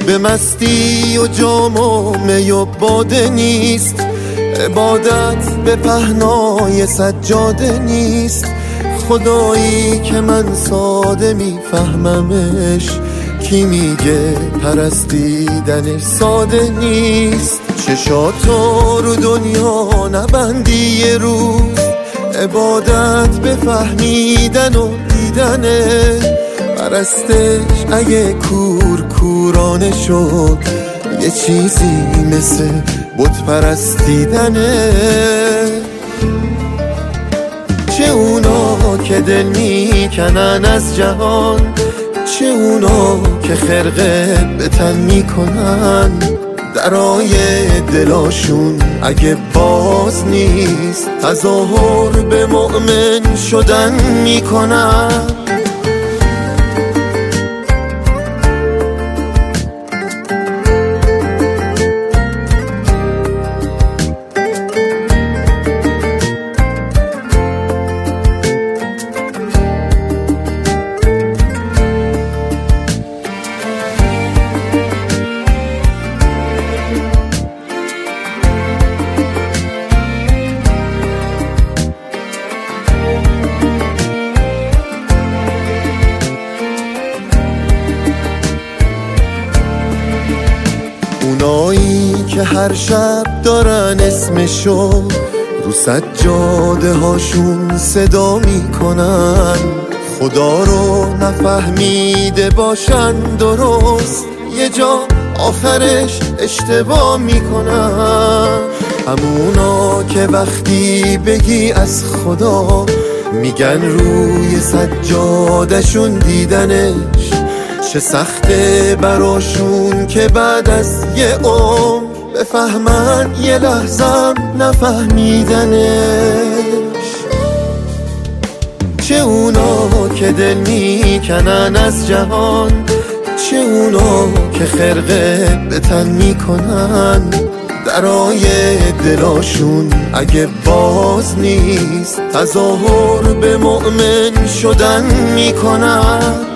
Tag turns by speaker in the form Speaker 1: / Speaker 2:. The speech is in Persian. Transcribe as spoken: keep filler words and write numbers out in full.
Speaker 1: به مستی و جام و می و باده نیست، عبادت به پهنای سجاده نیست. خدایی که من ساده میفهممش، کی میگه پرستیدنش ساده نیست. چشاتو رو دنیا نبندی یه روز، عبادت به فهمیدن و دیدنه. پرستش اگه کور کورانه شد، یه چیزی مثل بت پرستیدنه. چه اونا که دل میکنن از جهان، چه اونا که خرقه به تن میکنن. درای دلاشون اگه باز نیست، تظاهر به مؤمن شدن میکنن. اونایی که هر شب دارن اسمشو رو سجاده هاشون صدا میکنن، خدا رو نفهمیده باشن درست، یه جا آخرش اشتباه میکنن. همونا که وقتی بگی از خدا، میگن روی سجادهشون دیدنش. چه سخته براشون که بعد از یه عمر بفهمن یه لحظم نفهمیدنش. چه اونا که دل میکنن از جهان، چه اونا که خرقه به تن میکنن. درای دلاشون اگه باز نیست، تظاهر به مؤمن شدن میکنن.